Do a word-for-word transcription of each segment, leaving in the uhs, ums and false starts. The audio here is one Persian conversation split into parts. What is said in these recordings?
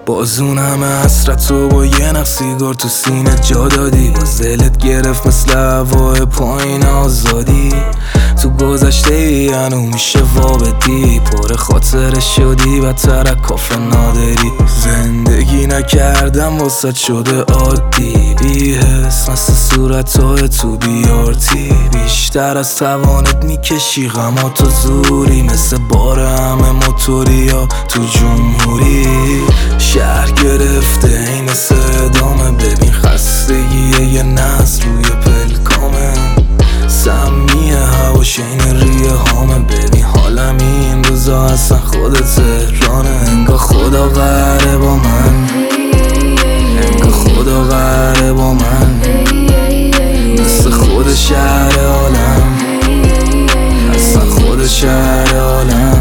بازون همه حسرت و با یه نخ سیگار تو سینه جا دادی، باز دلت گرفت مثل هوای پایین آزادی. تو گذشته ای هنو میشه وابدی، پر خاطره شدی بدتر از کافه نادری. زندگی نکردم واسه شده عادی، بی‌حس مثل صورتهای تو بیارتی. بیشتر از توانت میکشی غما تو زوری، مثل بار همه موتوری ها تو جمهوری. شهر گرفته این صدامه، ببین خستگی یه نسل روی پلکامه. سمیه هواش این ریه هامه، ببین حالم این روزا اصلا خود تهرانه. انگاه خدا قهره با من، انگاه خدا قهره با من، مثل خود شهر عالم، اصلا خود شهر عالم.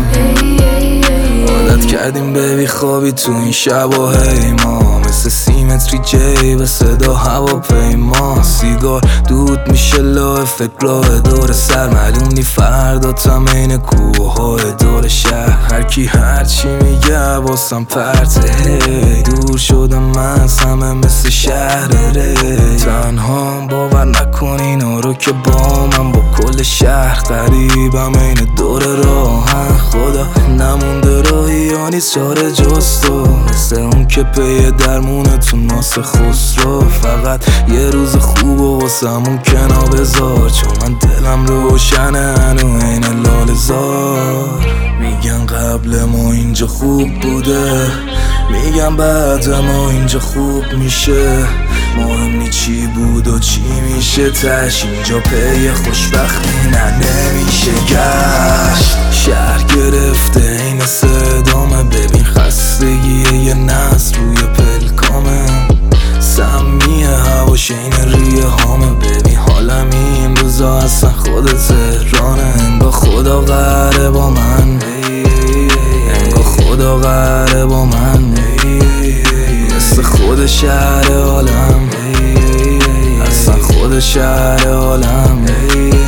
عادت کردیم ببی خوابی تو این شباهی ما، مثل سیمتری جی به صدا هواپیما. سیگار دود میشه لاه فکر راه دور سر، معلوم نی فردا تمین کوه های دور شهر. هرکی هرچی میگه واسم پرته، هی دور شدم من از همه مثل شهر ری. تنها باور نکن اینا رو که با من، با کل شهر قریبم این دور راهن. خدا نمونده راهی یا نیست چاره جز تو، مثل اون که پی درمونه تو ناس خسرو. فقط یه روز خوب و واسمون کنا بذار، چون من دلم روشنه هنو این لاله‌زار. میگن قبل ما اینجا خوب بوده، میگن بعد ما اینجا خوب میشه. مهم نی چی بود و چی میشه تش، اینجا پی خوشبختی نه نمیشه گشت. شهر گرفته این صدامه، ببین خستگی یه نسل روی پلکامه. سمیه هواش این ریه هامه، ببین حالم این روزا اصلا خود تهرانه. انگاه خدا قهره با من، انگاه خدا قهره با من، مثل خود شهر عالم، اصلا خود شهر عالم.